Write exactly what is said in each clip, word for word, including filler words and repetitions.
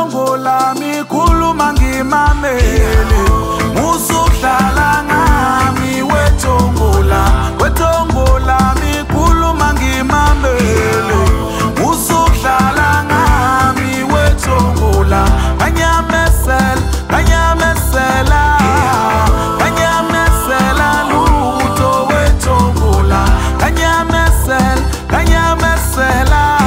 wetongo lami khuluma ngimamele musukudlala ngami wetongo la wetongo lami khuluma ngimamele musukudlala ngami wetongo la kanyamesela kanyamesela kanyamesela luto wetongo la kanyamesela kanyamesela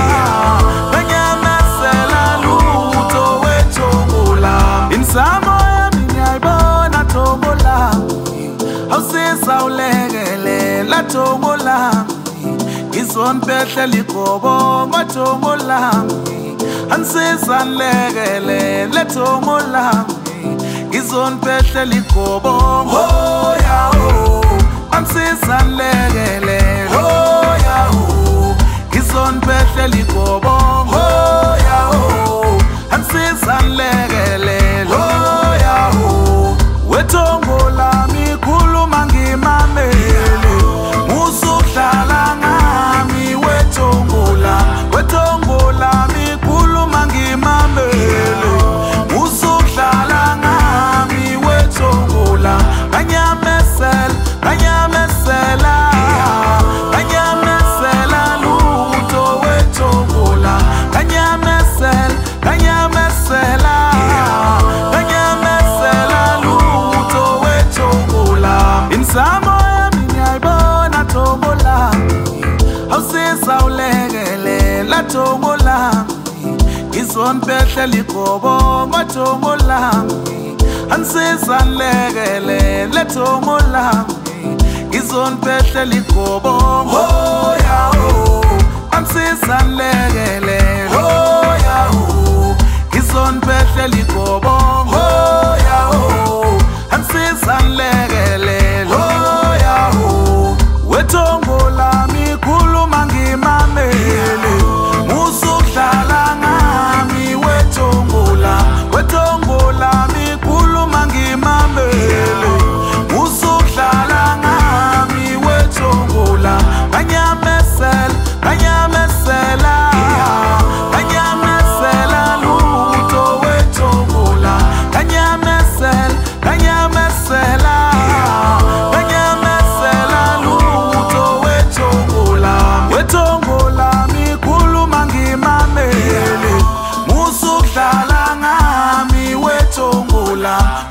kanyamesela luto wetongo la insamo yami ngiyayibona tongo lami awusisa ulekelela tongo lami ngizoniphehle ligobo ngotongo lami ansisa nilekelele tongo lami ngizoniphehle ligobo oh ya oh ansisa nilekelele oh ya oh ngizoniphehle ligobo oh ya oh ansisa nilekelele oh ya oh wetongo lami khuluma ngimamele musukudlala ngami wetongo la wetongo lami khuluma ngimamele musukudlala ngami wetongo la kanyamesela kanyamesela kanyamesela luto wetongo la kanyamesela kanyamesela kanyamesela luto wetongo la insamo yami ngiyayibona tongo lami awusisa ulekelela tongo lami ngizoniphehle ligobo ngotongo lami ansisa nilekelele tongo lami ngizoniphehle ligobo oh ya oh ansisa nilekelele oh ya oh ngizoniphehle ligobo oh ya oh ansisa nilekelele oh ya oh wetongo lami khuluma ngimamele musukudlala ngami wetongo la wetongo lami khuluma ngimamele musukudlala ngami wetongo la kanyamesela kanyamesela kanyamesela luto wetongo la kanyamesela kanyamesela kanyamesela luto wetongo la wetongo lami khuluma ngimamele musukudlala ngami wetongo la